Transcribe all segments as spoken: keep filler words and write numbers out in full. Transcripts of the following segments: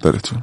براتون.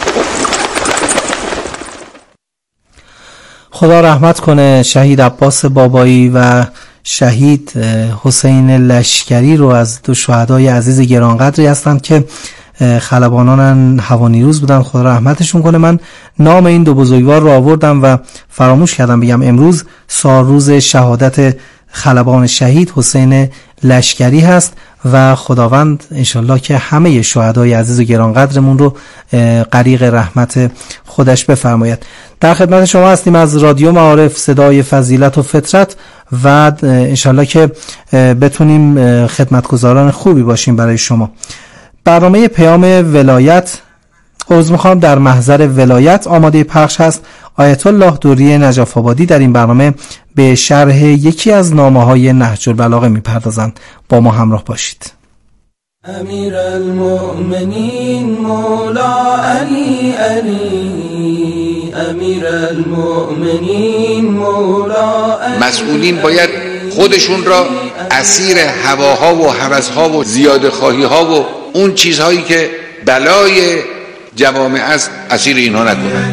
خدا رحمت کنه شهید عباس بابایی و شهید حسین لشکری رو از دو شهدای عزیز گرانقدری هستند که خلبانان هوانیروز بودن. خدا رحمتشون کنه. من نام این دو بزرگوار رو آوردم و فراموش کردم بگم امروز سالروز شهادت خلبان شهید حسین لشکری هست و خداوند انشالله که همه شهدای عزیز و گرانقدرمون رو غریق رحمت خودش بفرماید. در خدمت شما هستیم از رادیو معارف صدای فضیلت و فطرت و انشالله که بتونیم خدمتگزاران خوبی باشیم برای شما. برنامه پیام ولایت عرض میخوام در محضر ولایت آماده پخش هست. آیت الله دوری نجف آبادی در این برنامه به شرح یکی از نامه‌های نهج البلاغه میپردازند. با ما همراه باشید. امیر المؤمنین مولا علی علی امیر المؤمنین مولا علی. مسئولین باید خودشون را اسیر هواها و هوسها و زیاده خواهی ها و اون چیزهایی که بلای جوامع است اسیر اینها نکنند.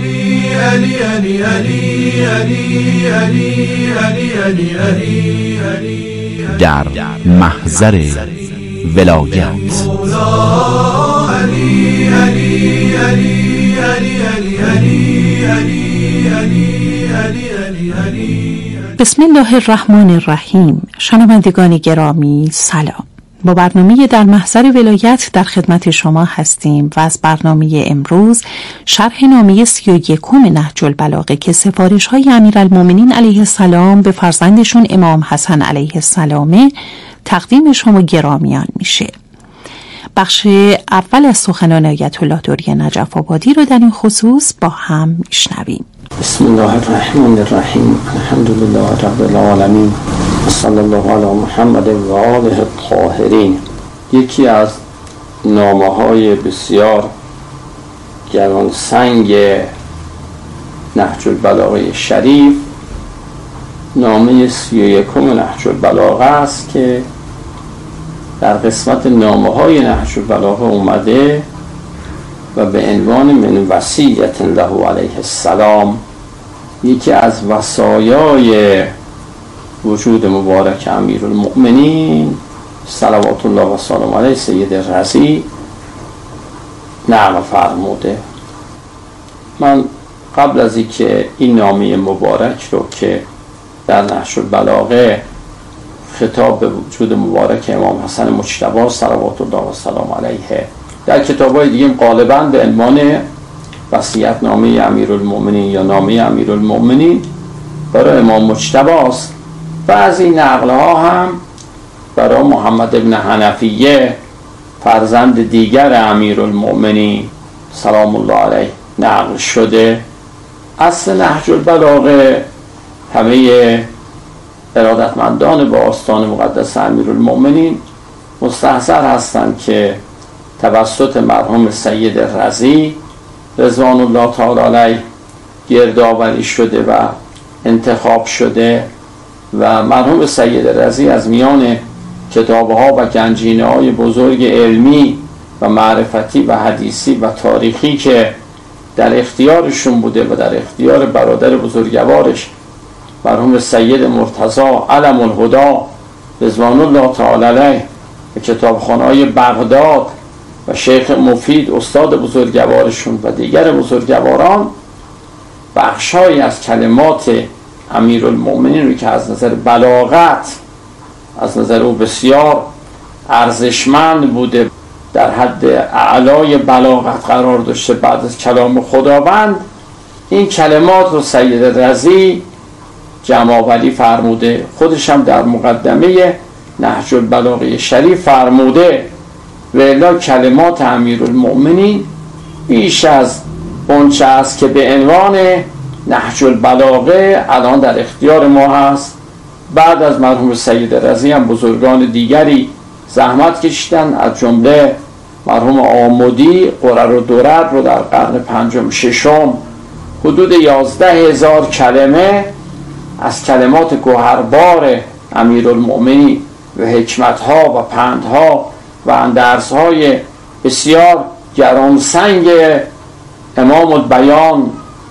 در محضر ولایت بسم الله الرحمن الرحیم. شنوندگان گرامی سلام. با برنامه در محضر ولایت در خدمت شما هستیم و از برنامه امروز شرح نامه سی و یکم نهج البلاغه که سفارش های امیرالمومنین علیه السلام به فرزندشون امام حسن علیه السلام تقدیم شما گرامیان میشه. بخش اول از سخنان آیت الله دوری نجف آبادی رو در این خصوص با هم میشنویم. بسم الله الرحمن الرحیم. الحمدلله رب العالمین و صلی الله علی محمد و آله الطاهرین. یکی از نامه‌های بسیار گران سنگ نهج البلاغه شریف نامه سی و یکم نهج البلاغه است که در قسمت نامه‌های نهج البلاغه اومده و به عنوان من وصیت له علیه السلام، یکی از وصایای وجود مبارک امیرالمؤمنین صلوات الله و سلام علیه سید رضی نقل فرموده. من قبل از اینکه این نامه مبارک رو که در نهج البلاغه خطاب به وجود مبارک امام حسن مجتبی صلوات الله و سلام علیه در کتاب‌های دیگه غالباً به عنوان وصیت نامه امیرالمؤمنین یا نامه امیرالمؤمنین برای امام مجتبی است. بعضی نقل‌ها هم برای محمد ابن حنفیه فرزند دیگر امیرالمؤمنین سلام الله علیه نقل شده. اصل نهج البلاغه همه ارادتمندان با آستان مقدس امیرالمؤمنین مستحضر هستند که توسط مرحوم سید رضی رضوان الله تعالی علیه گردآوری شده و انتخاب شده و مرحوم سید رضی از میان کتابها و گنجینه های بزرگ علمی و معرفتی و حدیثی و تاریخی که در اختیارشون بوده و در اختیار برادر بزرگوارش مرحوم سید مرتضی علم الهدی رضوان الله تعالی علیه و کتابخانه‌های بغداد و شیخ مفید استاد بزرگوارشون و دیگر بزرگواران بخشایی از کلمات امیرالمؤمنین رو که از نظر بلاغت از نظر او بسیار ارزشمند بوده، در حد اعلای بلاغت قرار داشته بعد از کلام خداوند، این کلمات رو سید رضی جمع آوری فرموده. خودش هم در مقدمه نهج البلاغه شریف فرموده و الا کلمات امیرالمؤمنین بیش از اونچه است که به عنوان نهج البلاغه الان در اختیار ما هست. بعد از مرحوم سید رضی هم بزرگان دیگری زحمت کشیدن، از جمله مرحوم آمدی قرر و درر رو در قرن پنجم ششم حدود یازده هزار کلمه از کلمات گوهربار امیرالمؤمنین و حکمتها و پندها و اندرسهای بسیار گرانسنگ امام البیان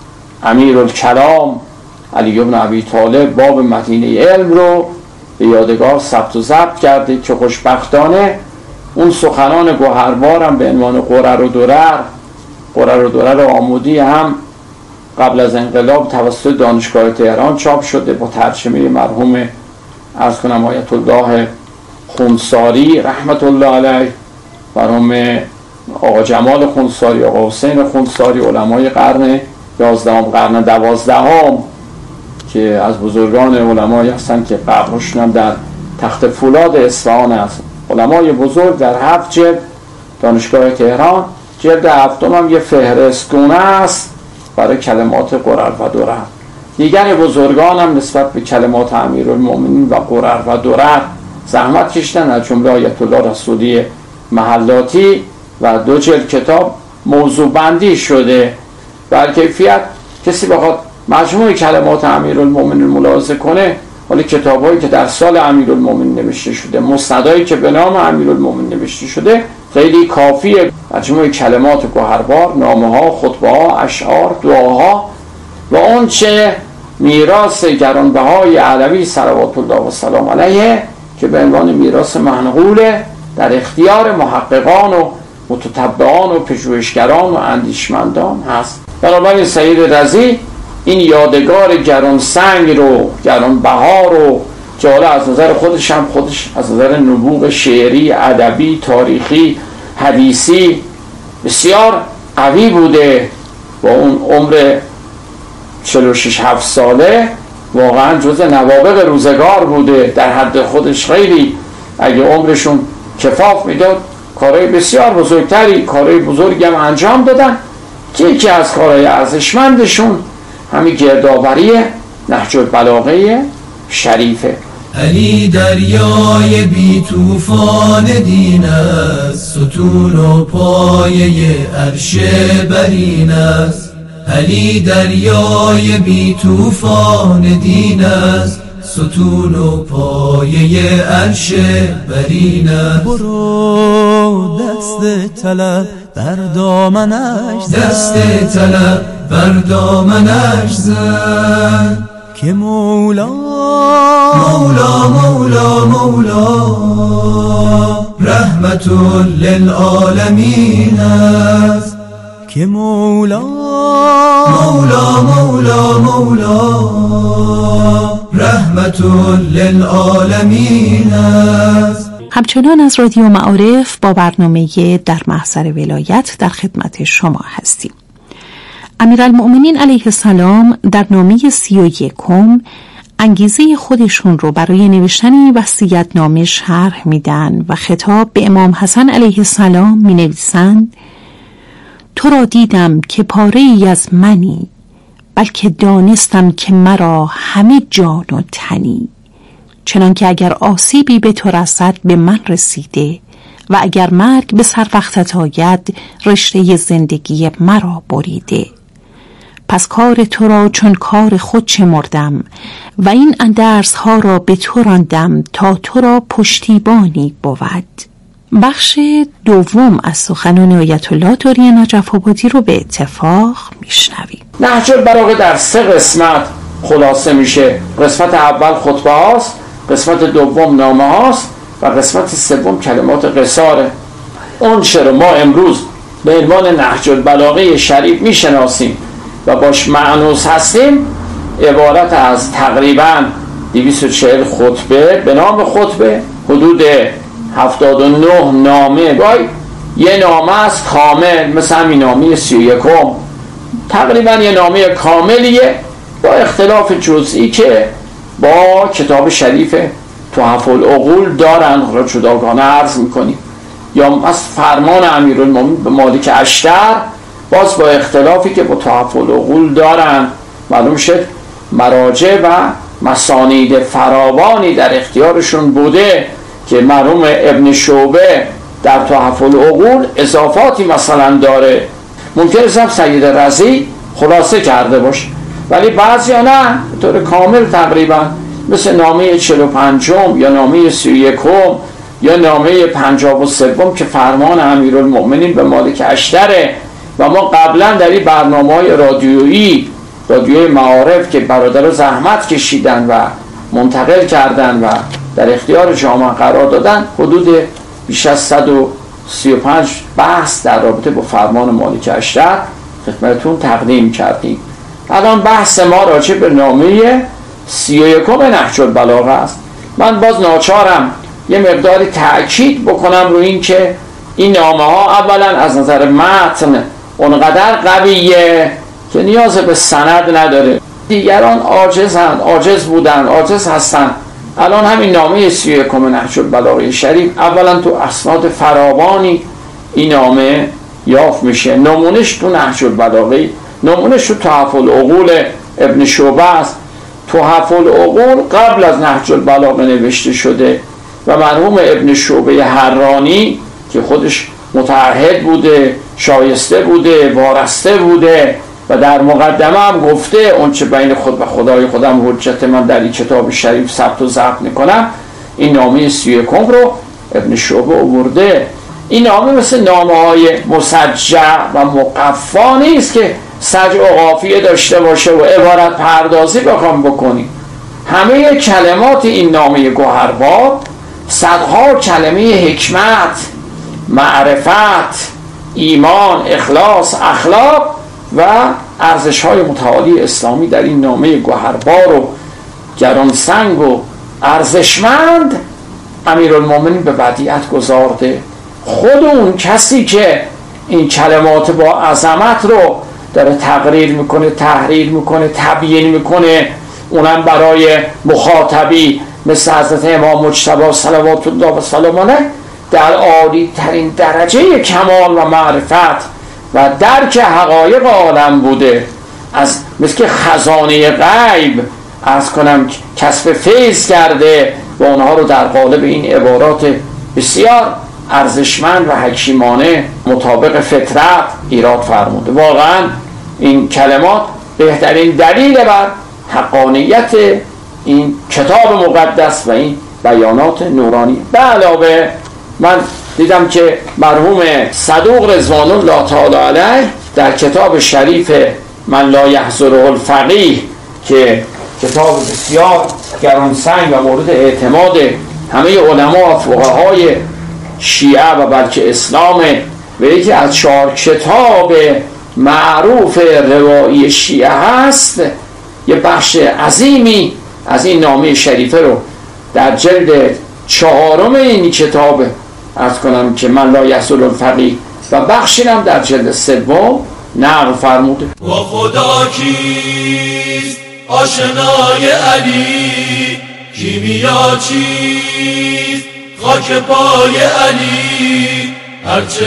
امیرالکلام علی بن ابی طالب باب مدینه علم رو به یادگار ثبت و ضبط کرده که خوشبختانه اون سخنان گوهربارم به عنوان قرر و درر قرر و درر آمودی هم قبل از انقلاب توسط دانشگاه تهران چاپ شده با ترجمه مرحوم عرض کنم آیت الله خونساری رحمت الله علیه، مرحوم آقا جمال خونساری، آقا حسین خونساری، علمای قرن یازدهم قرن دوازدهم که از بزرگان علمایی هستند که قبرشون هم در تخت فولاد اصفهان است. علمای بزرگ در هفت جلد دانشگاه تهران، جلد هفتم هم یه فهرستگونه است برای کلمات قرر و درر. دیگر بزرگان هم نسبت به کلمات امیرالمومنین و قرر و درر زحمت کشیدن، از جمله آیت الله رسولی محلاتی و دو جلد کتاب موضوع بندی شده. بر کیفیت کسی بخواد مجموع کلمات امیرالمومنین ملاحظه کنه، حالا کتابایی که در سال امیرالمومنین نوشته شده، مسندایی که به نام امیرالمومنین نوشته شده، خیلی کافیه. مجموع کلمات گوهربار، نامه‌ها، خطبه‌ها، اشعار، دعاها و اون چه میراث گرانبهای علوی صلوات الله و سلام علیه که به عنوان میراث منقول در اختیار محققان و متتبعان و پژوهشگران و اندیشمندان هست. بنابراین سید رضی این یادگار گرانسنگ رو، گرانبها رو که حالا از نظر خودش هم خودش از نظر نبوغ شعری، ادبی، تاریخی، حدیثی بسیار قوی بوده، با اون عمر چهل و شش هفت ساله واقعا جزء نوابغ روزگار بوده. در حد خودش خیلی اگه عمرشون کفاف میداد کارهای بسیار بزرگتری، کارهای بزرگی هم انجام دادن که یکی از کارهای ارزشمندشون همین گردآوری نهج البلاغه شریفه. علی دریای بی طوفان دین است، ستون و پایه عرش برین است. علی دریای بی طوفان دین است، ستون و پایه عرش برین است. برو دست طلب بر دامنش زن، دست طلب بر دامنش زن که مولا مولا مولا مولا رحمت للعالمین است. که مولا مولا مولا مولا رحمت للعالمین است. همچنان از رادیو معارف با برنامه در محضر ولایت در خدمت شما هستیم. امیرالمؤمنین علیه السلام در نامه سی و یکم انگیزه خودشون رو برای نوشتن وصیت‌نامه شرح میدن و خطاب به امام حسن علیه السلام می نویسند: تو را دیدم که پاره ای از منی، بلکه دانستم که مرا همه جان و تنی. چنان که اگر آسیبی به تو رسد به من رسیده و اگر مرگ به سر وقتت آید رشته زندگی مرا بریده. پس کار تو را چون کار خود شمردم و این اندرس ها را به تو راندم تا تو را پشتیبانی بود. بخش دوم از سخنان آیت الله دوری نجف آبادی رو به اتفاق میشنویم. نهج البلاغه در سه قسمت خلاصه میشه. قسمت اول خطبه هاست، قسمت دوم نامه هاست و قسمت سوم کلمات قصاره. اون چه رو ما امروز به عنوان نهج البلاغه شریف میشناسیم و باش معنوس هستیم عبارت از تقریباً دویست و چهل خطبه به نام خطبه، حدود هفتاد و نه نامه، گاهی یه نامه است کامل مثل همین نامه سی و یکم، تقریبا یه نامه کاملیه با اختلاف جزئی که با کتاب شریف تحف العقول دارن، را جداگانه عرض میکنیم، یا از فرمان امیرالمومنین به مالک اشتر باز با اختلافی که با تحف العقول دارن. معلوم شد مراجع و مسانید فراوانی در اختیارشون بوده که مرحوم ابن شعبه در تحف العقول اضافاتی مثلا داره، ممکنه هم سید رضی خلاصه کرده باشه، ولی بعضی ها نه به طور کامل تقریبا، مثل نامه چهل و پنجم یا نامه سی و یکم یا نامه پنجاه و سوم که فرمان امیرالمؤمنین به مالک اشتره و ما قبلا در این برنامه‌های رادیویی رادیوی معارف که برادر زحمت کشیدن و منتقل کردن و در اختیار جامعه قرار دادن حدود بیش از صد و سی و پنج بحث در رابطه با فرمان مالک اشتر خدمتتون تقدیم کردیم. الان بحث ما راجع به نامه سی و یکم نهج البلاغه است. من باز ناچارم یه مقداری تأکید بکنم روی این که این نامه ها اولا از نظر متن اونقدر قویه که نیاز به سند نداره. دیگران عاجزند، عاجز بودن، عاجز هستن. الان همین نامه سی و یکم نهج البلاغه شریف اولا تو اسناد فراوانی این نامه یافت میشه. نمونش تو نهج البلاغه، نمونش تو تحف العقول ابن شعبه است. تحف العقول قبل از نهج البلاغه نوشته شده و مرحوم ابن شعبه حرانی که خودش متعهد بوده، شایسته بوده، وارسته بوده و در مقدمه هم گفته اون چه بین خود و خدای خودم حجت من در این کتاب شریف ثبت و ضبط میکنم، این نامه سی و یکم رو ابن شعبه آورده. این نامه مثل نامه های مسجع و مقفا نیست که سجع و قافیه داشته باشه و عبارت پردازی بخوام بکنیم. همه کلمات این نامه گوهربار صدها کلمه حکمت، معرفت، ایمان، اخلاص، اخلاق و ارزش‌های متعالی اسلامی در این نامه گوهربار و گرانسنگ و ارزشمند امیرالمومنین به ودیعت گذارده. خود اون کسی که این کلمات با عظمت رو داره تقریر میکنه، تحریر میکنه، تبیین میکنه، اونم برای مخاطبی مثل حضرت امام مجتبی صلوات الله و سلامه در عالی ترین درجه کمال و معرفت و درک حقایق عالم بوده، از مثل که خزانه غیب عرض کنم کسب فیض کرده و اونها رو در قالب این عبارات بسیار ارزشمند و حکیمانه مطابق فطرت ایراد فرموده. واقعا این کلمات بهترین دلیل بر حقانیت این کتاب مقدس و این بیانات نورانی. به علاوه من دیدم که مرحوم صدوق رضوان الله تعالی علیه در کتاب شریف من لا یحضره الفقیه که کتاب بسیار گرانسنگ و مورد اعتماد همه علما و فقهای شیعه و بلکه اسلام و یکی از چهار کتاب معروف روایی شیعه هست، یه بخش عظیمی از این نامه شریفه رو در جلد چهارم این کتاب عرض کنم که من لا یحصل الفقیه و بخشی هم در جلد سوم نقل فرموده. و خدا کیست آشنای علی، کیمیا چیست خاک پای علی، هرچه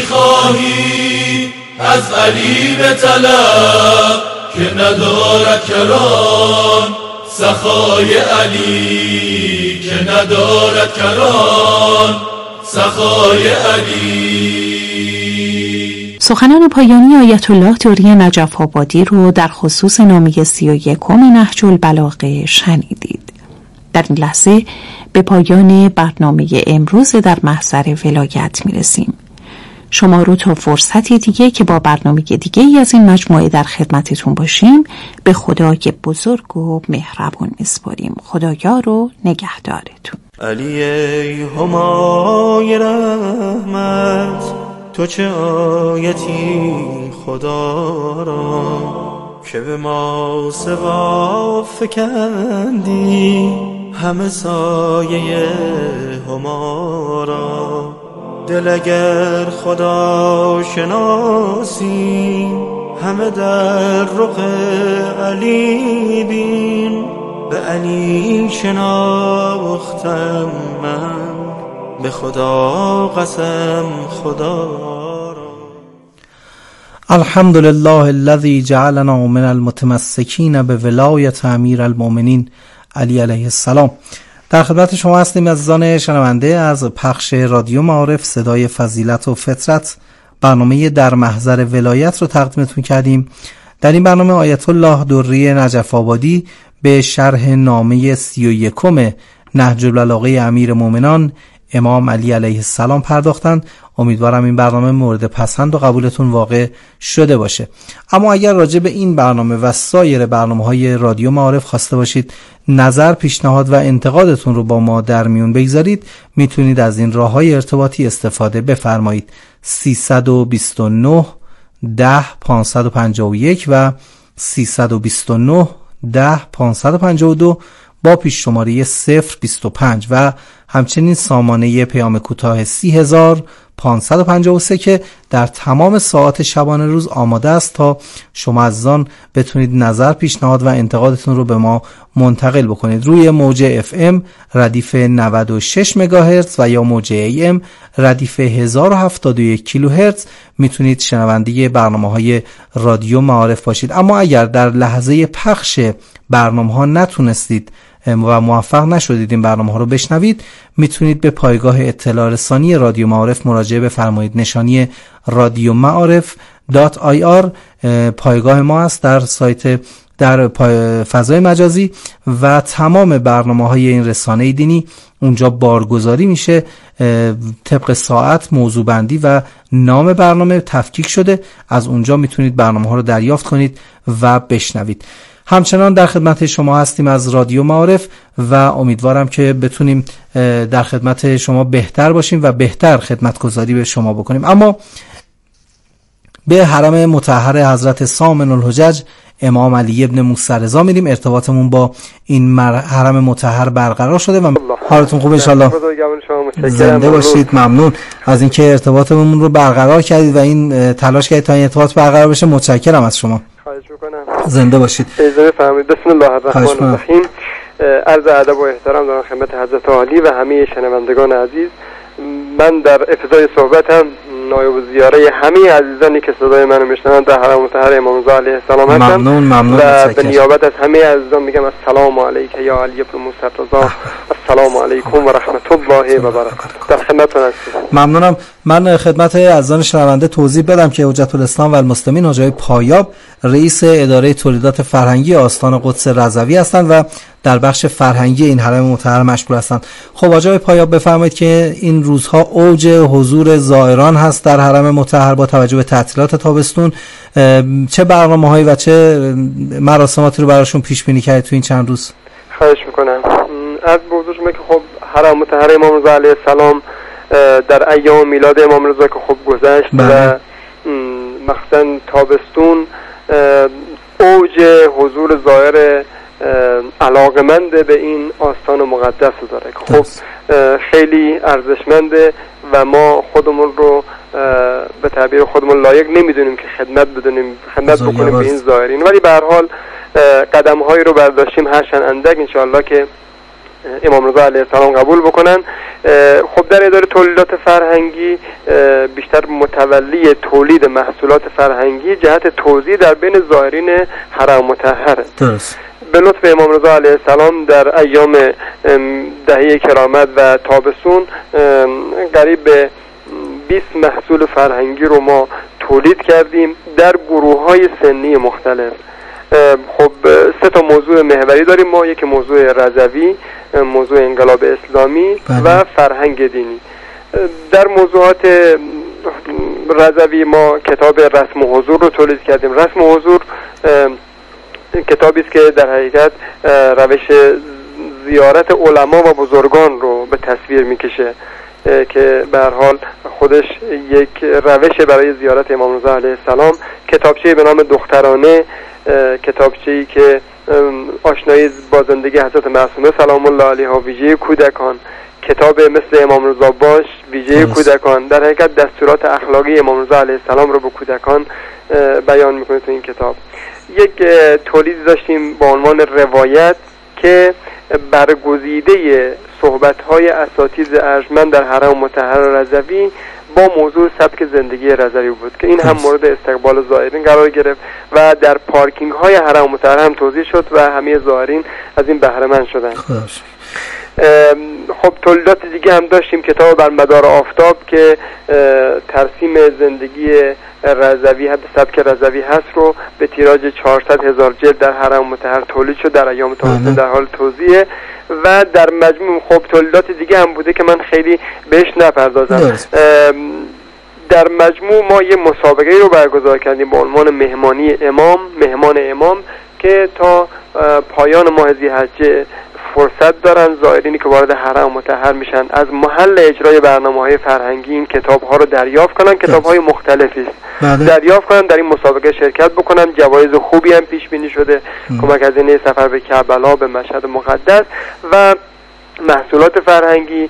میخواهی از علی به طلب که ندارد کران سخای علی، که ندارد کران سخای علی. سخنان پایانی آیت الله دوری نجف آبادی رو در خصوص نامه سی و یکم نهج البلاغه شنیدید. در این لحظه به پایان برنامه امروز در محضر ولایت میرسیم. شما رو تا فرصتی دیگه که با برنامه دیگه ای از این مجموعه در خدمتتون باشیم به خدای بزرگ و مهربون میسپاریم. خدایا رو نگهدارتون. علی ای همای رحمت، تو چه آیتی خدا را که به ما سوا فکندی همه سایه هما را. دل اگر خدا شناسی همه در رخ علی بین، به علی شناختم من به خدا قسم خدا را. الحمدلله الذی جعلنا من المتمسکین به ولایت امیر المؤمنین علی علیه السلام. در خدمت شما هستیم عزیزان شنونده از پخش رادیو معارف صدای فضیلت و فطرت. برنامه در محضر ولایت رو تقدیمتون کردیم. در این برنامه آیت الله دوری نجف آبادی به شرح نامه سی و یکم نهج البلاغه امیر مومنان امام علی علیه السلام پرداختند. امیدوارم این برنامه مورد پسند و قبولتون واقع شده باشه. اما اگر راجع به این برنامه و سایر برنامه‌های رادیو معارف خواسته باشید نظر، پیشنهاد و انتقادتون رو با ما در میون بگذارید، میتونید از این راه‌های ارتباطی استفاده بفرمایید. سیصد و بیست و نه ده پانصد و پنجاه و یک و سیصد و بیست و نه ده پانصد و پنجاه و دو با پیش شماره صفر بیست و پنج و همچنین سامانه پیام کوتاه سی هزار پانصد و پنجاه و سه که در تمام ساعات شبانه روز آماده است تا شما از آن بتونید نظر، پیشنهاد و انتقادتون رو به ما منتقل بکنید. روی موج اف ام ردیف نود و شش مگاهرتز و یا موج ای ام ردیف هزار و هفتاد و یک کیلوهرتز میتونید شنونده برنامه‌های رادیو معارف باشید. اما اگر در لحظه پخش برنامه‌ها نتونستید و موفق نشدید این برنامه ها رو بشنوید، میتونید به پایگاه اطلاع رسانی رادیو معارف مراجعه بفرمایید. نشانی رادیو معارف دات آی آر پایگاه ما است در سایت، در فضای مجازی و تمام برنامه های این رسانه دینی اونجا بارگذاری میشه. طبق ساعت، موضوع بندی و نام برنامه تفکیک شده. از اونجا میتونید برنامه ها رو دریافت کنید و بشنوید. همچنان در خدمت شما هستیم از رادیو معارف و امیدوارم که بتونیم در خدمت شما بهتر باشیم و بهتر خدمتگزاری به شما بکنیم. اما به حرم مطهر حضرت سامن الحجج امام علی ابن موسی رضا میریم. ارتباطمون با این حرم مطهر برقرار شده و حالتون خوب انشالله. زنده باشید. ممنون از اینکه ارتباطمون رو برقرار کردید و این تلاش کردید تا این ارتباط برقرار بشه. متشکرم از شما. خواهش میکنم. زنده باشید. اجازه فرمایید. بسم الله الرحمن الرحیم. عرض ادب و احترام دارم خدمت حضرت عالی و همه شنوندگان عزیز. من در ابتدای صحبتم نایب الزیاره همه عزیزانی که صدای منو میشنوند در حرم مطهر امام رضا علیه السلام هستم. ممنون ممنون. و به نیابت از همه عزیزان میگم السلام علیک یا علی ابن موسی رضا. السلام علیکم و رحمت الله و برکاته. در خدمتتون هستم. ممنونم. من خدمت عزیزان شنونده توضیح بدم که حجت الاسلام و المسلمین حاجی پایاب رئیس اداره تولیدات فرهنگی آستان قدس رضوی هستند و در بخش فرهنگی این حرم مطهر مشغول هستند. خب حاجی پایاب بفرمایید که این روزها اوج حضور زائران هست در حرم مطهر با توجه به تعطیلات تابستون. چه برنامه‌هایی و چه مراسماتی رو براشون پیش بینی کردید تو این چند روز؟ خواهش میکنم. از بزرگ شما که خب حرم مطهر امام رضا علیه السلام در ایام میلاد امام رضا که خب گذشت و مخصوصا تابستون اوج حضور زائر علاقمند به این آستان مقدس داره که خب خیلی ارزشمنده و ما خودمون رو به تعبیر خودمون لایق نمیدونیم که خدمت بدونیم خدمت بکنیم به این زائرین، ولی به هر حال قدم هایی رو برداشتیم هرچند اندک انشاءالله که امام رضا علیه السلام قبول بکنن. خب در اداره تولیدات فرهنگی بیشتر متولی تولید محصولات فرهنگی جهت توزیع در بین زائرین حرم مطهره. درست. به لطف امام رضا علیه السلام در ایام دهه کرامت و تابستون قریب به بیست محصول فرهنگی رو ما تولید کردیم در گروه‌های سنی مختلف. خب سه تا موضوع محوری داریم ما، یکی موضوع رضوی، موضوع انقلاب اسلامی و فرهنگ دینی. در موضوعات رضوی ما کتاب رسم و حضور رو تولید کردیم. رسم و حضور کتابی است که در حقیقت روش زیارت علما و بزرگان رو به تصویر میکشه که به هر حال خودش یک روش برای زیارت امام رضا علیه السلام. کتابچه‌ای به نام دخترانه، کتابچه‌ای که آشنایی با زندگی حضرت معصومه سلام الله علیها، ویژه کودکان، کتاب مثل امام رضا باش، ویژه کودکان، در حقیقت دستورات اخلاقی امام رضا علیه السلام رو به کودکان بیان میکنه تو این کتاب. یک تولید داشتیم با عنوان روایت که برگزیده صحبت‌های اساتید ارجمند در حرم مطهر رضوی با موضوع سبک زندگی رضوی بود که این هم مورد استقبال زائرین قرار گرفت و در پارکینگ های حرم مطهر هم توزیع شد و همه زائرین از این بهره مند شدند. خب تولیدات دیگه هم داشتیم، کتاب بر مدار آفتاب که ترسیم زندگی رضوی به سبک رضوی هست رو به تیراژ چهارصد هزار جلد در حرم مطهر تولید شد، در ایام تابستون در حال توزیع و در مجموع خب تولیدات دیگه هم بوده که من خیلی بهش نپردازم. در مجموع ما یه مسابقه رو برگزار کردیم با عنوان مهمانی امام، مهمان امام، که تا پایان ماه ذی‌حجه فرصت دارن زائرینی که وارد حرم مطهر میشن از محل اجرای برنامه‌های فرهنگی این کتاب‌ها رو دریافت کنن. کتاب‌های مختلفی است، دریافت کنن، در این مسابقه شرکت بکنن. جوایز خوبی هم پیش بینی شده، کمک هزینه سفر به کربلا، به مشهد مقدس و محصولات فرهنگی،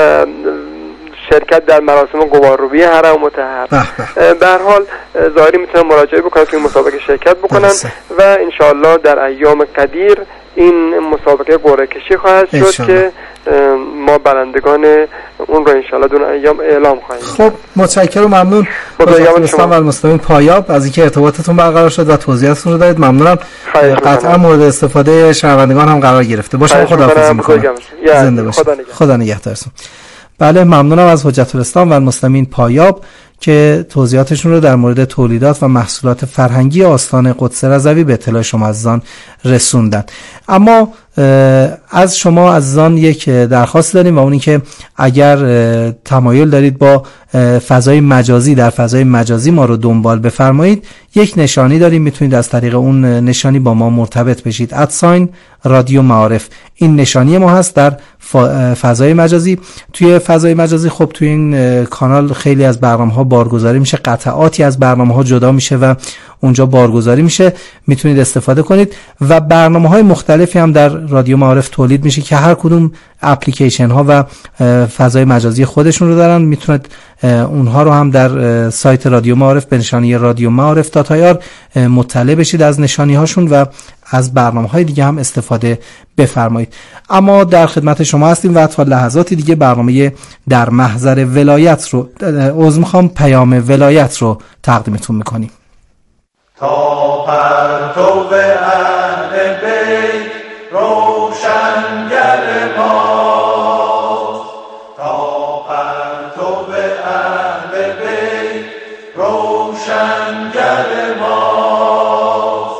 شرکت در مراسم غبارروبی حرم مطهر. به هر حال زائری میتونن مراجعه بکنن که این مسابقه شرکت بکنن و انشاءالله در ایام قدیر این مسابقه قرعه کشی خواهد شد که ما برندگان اون رو انشاءالله دون ایام اعلام خواهیم. خب متشکرم، ممنون متشکرم شما و المسلمین پایاب از اینکه ارتباطتون برقرار شد و توضیحاتتون رو دادید. ممنونم. قطعا مورد استفاده شنوندگان هم قرار گرفته. باشه، خداحافظی می‌کنم. زنده باشید. خدا نگهدارتون. بله، ممنونم از حجت الاسلام و المسلمین پایاب که توضیحاتشون رو در مورد تولیدات و محصولات فرهنگی آستان قدس رضوی به اطلاع شما عزیزان رسوندن. اما از شما عزیزان یک درخواست داریم و اونی که اگر تمایل دارید با فضای مجازی در فضای مجازی ما رو دنبال بفرمایید، یک نشانی داریم، میتونید از طریق اون نشانی با ما مرتبط بشید. ادساین رادیو معارف، این نشانی ما هست در فضای مجازی. توی فضای مجازی خب توی این کانال خیلی از برنامه‌ها بارگذاری میشه، قطعاتی از برنامه‌ها جدا میشه و اونجا بارگذاری میشه، میتونید استفاده کنید. و برنامه‌های مختلفی هم در رادیو معارف تولید میشه که هر کدوم اپلیکیشن ها و فضای مجازی خودشون رو دارن. میتونید اونها رو هم در سایت رادیو معارف به نشانی رادیو معارف دات آی آر مطلع بشید از نشانی هاشون و از برنامه‌های دیگه هم استفاده بفرمایید. اما در خدمت شما هستیم و تا لحظاتی دیگه برنامه در محضر ولایت رو عذر میخوام پیام ولایت رو تقدیمتون میکنیم. تا پرتو اهل بیت روشنگر ما، تا پرتو اهل بیت روشنگر ما،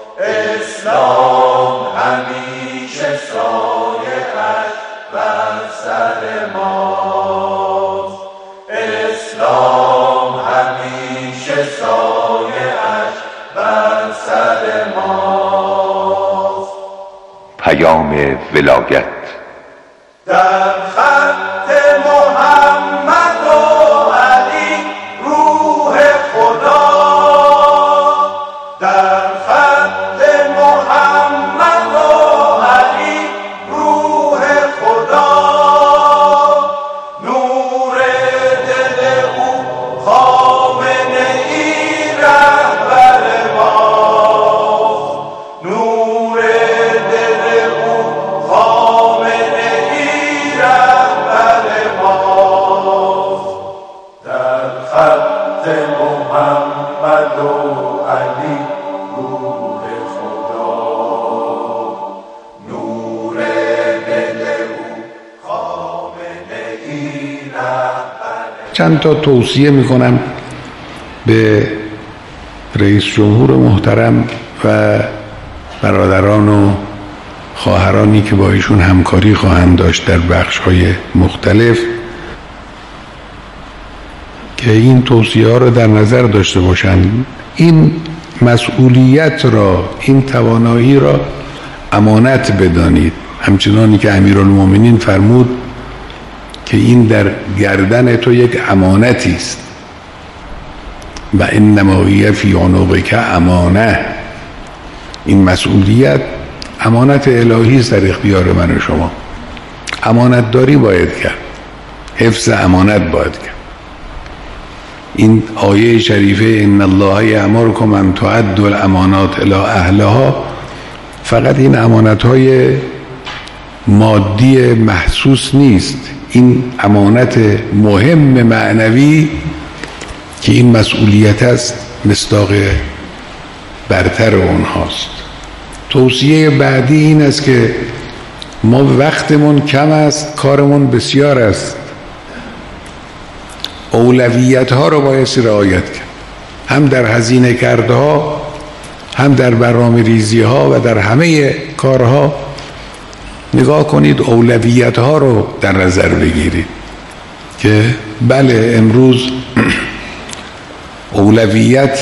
اسلام همیشه سایه‌اش بر سر ماست، اسلام همیشه سایه‌اش بر سر ماست. پیام ولایت در خط محمد و علی روح خدا، در خط محمد و علی روح خدا، نور دل او خامنه ای رهبر ماست، نور دل او خامنه ای رهبر ماست. در خط محمد و علی روح خدا، نور دل او خامنه ای رهبر. چند تا توصیه میکنم به رئیس جمهور محترم و برادران و خواهرانی که با ایشون همکاری خواهند داشت در بخش‌های مختلف که این توصیه ها رو در نظر داشته باشند. این مسئولیت را، این توانایی را امانت بدانید، همچنانی که امیرالمومنین فرمود که این در گردن تو یک امانتی است و انما هی فی عنقک امانه. این مسئولیت امانت الهی است در اختیار من و شما. امانت داری باید کرد، حفظ امانت باید کرد. این آیه شریفه ان الله یأمرکم ان تؤدوا الامانات الی اهلها فقط این امانت‌های مادی محسوس نیست، این امانت مهم معنوی که این مسئولیت است مصداق برتر اونهاست. توصیه بعدی این است که ما وقتمون کم است، کارمون بسیار است، اولویت ها رو بایستی رعایت کرد، هم در هزینه کرده ها، هم در برنامه ریزی ها و در همه کارها نگاه کنید اولویت ها رو در نظر بگیرید که بله امروز اولویت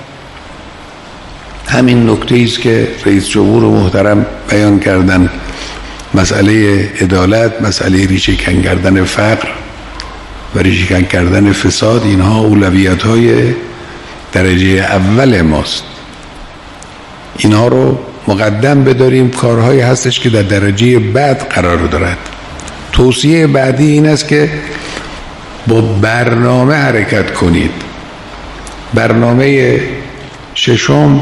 همین نکته است که رئیس جمهور محترم بیان کردن، مسئله عدالت، مسئله ریشه کن کردن فقر و ریشه کن کردن فساد، اینها اولویت های درجه اول ماست. اینها رو مقدم بداریم. کارهایی هستش که در درجه بعد قرار دارد. توصیه بعدی این است که با برنامه حرکت کنید. برنامه ششم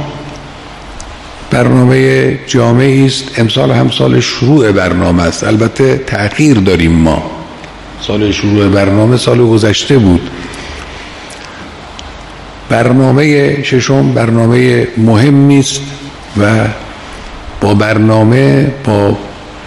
برنامه جامعی است. امسال هم سال شروع برنامه است. البته تأخیر داریم ما. سال شروع برنامه سال گذشته بود. برنامه ششم برنامه مهمی است و با برنامه با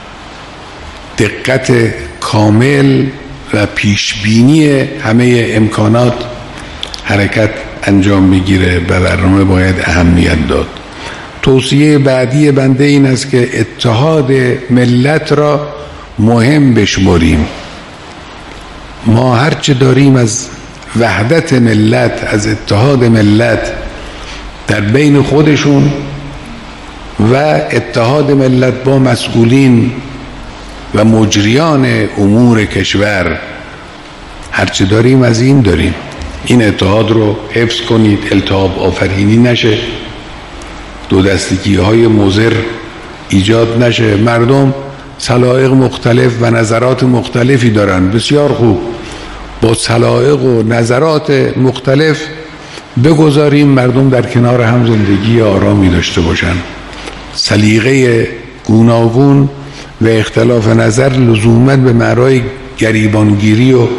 دقت کامل و پیشبینی همه امکانات حرکت انجام میگیره و برنامه باید اهمیت داد. توصیه بعدی بنده این است که اتحاد ملت را مهم بشمریم. ما هرچه داریم از وحدت ملت، از اتحاد ملت در بین خودشون و اتحاد ملت با مسئولین و مجریان امور کشور، هرچه داریم از این داریم. این اتحاد رو حفظ کنید، التهاب آفرینی نشه، دو دستگی های مضر ایجاد نشه. مردم سلایق مختلف و نظرات مختلفی دارن، بسیار خوب، با سلایق و نظرات مختلف بگذاریم مردم در کنار هم زندگی آرامی داشته باشن. سلیقه گوناگون و اختلاف نظر لزوماً به معنای گریبانگیری و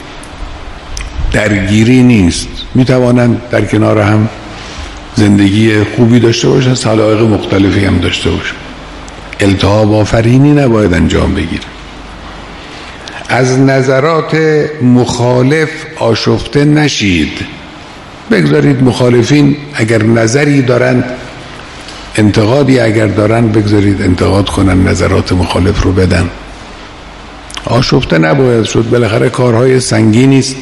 درگیری نیست. می توانند در کنار هم زندگی خوبی داشته باشن، سلایق مختلفی هم داشته باشن. التهاب آفرینی نباید انجام بگیره. از نظرات مخالف آشفته نشید. بگذارید مخالفین اگر نظری دارند، انتقادی اگر دارن، بگذارید انتقاد کنن، نظرات مخالف رو بدن. آشفته نباید شد. بالاخره کارهای سنگینی است.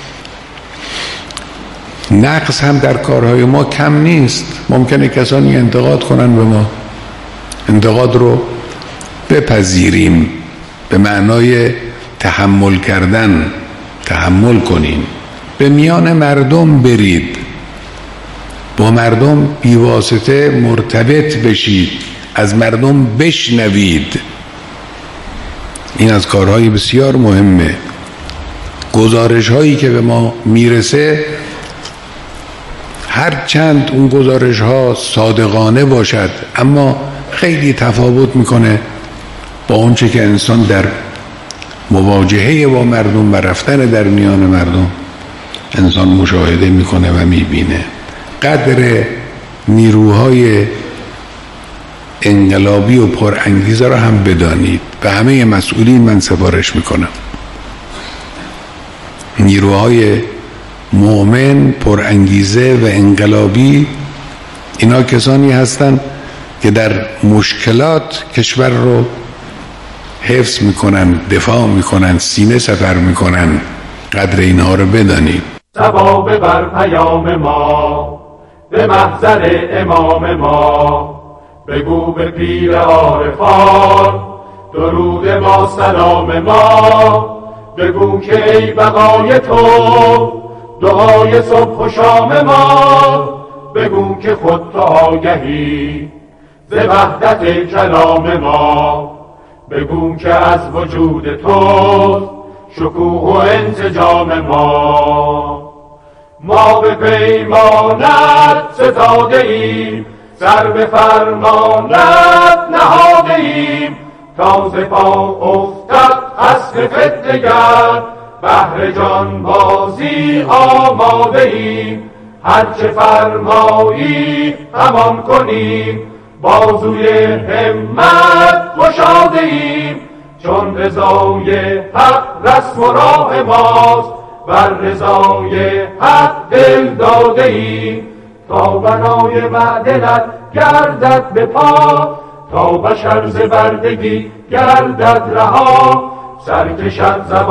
نقص هم در کارهای ما کم نیست. ممکنه کسانی انتقاد کنن به ما. انتقاد رو بپذیریم به معنای تحمل کردن. تحمل کنیم. به میان مردم برید. با مردم بیواسطه مرتبط بشید. از مردم بشنوید. این از کارهای بسیار مهمه. گزارش هایی که به ما میرسه، هر چند اون گزارش ها صادقانه باشد، اما خیلی تفاوت میکنه با اونچه که انسان در مواجهه با مردم و رفتن در میان مردم انسان مشاهده میکنه و میبینه. قدر نیروهای انقلابی و پرانگیزه را هم بدانید. به همه مسئولین من سفارش میکنم. نیروهای مؤمن، پرانگیزه و انقلابی، اینا کسانی هستند که در مشکلات کشور رو حفظ میکنن، دفاع میکنن، سینه سپر میکنن. قدر اینها رو بدانید. ثواب بر پیام ما به محضر امام ما، بگو به پیر عارفان درود ما سلام ما، بگو که ای بقای تو دعای صبح و شام ما، بگو که خود تو آگهی ز وحدت کلام ما، بگو که از وجود تو شکوه و انسجام ما. ما به پیمانت ستاده ایم، سر به فرمانت نهاده ایم، تا ز پا افتد اصل فتنگر بهر جان بازی آماده ایم. هرچه فرمایی همان کنیم، بازوی همت گشاده ایم، چون رضای حق رسم و راه ماست، بر رضای حق دل داده ایم، تا بنای معدلت گردد به پا، تا بشر ز بردگی گردد رها سرکشد زبان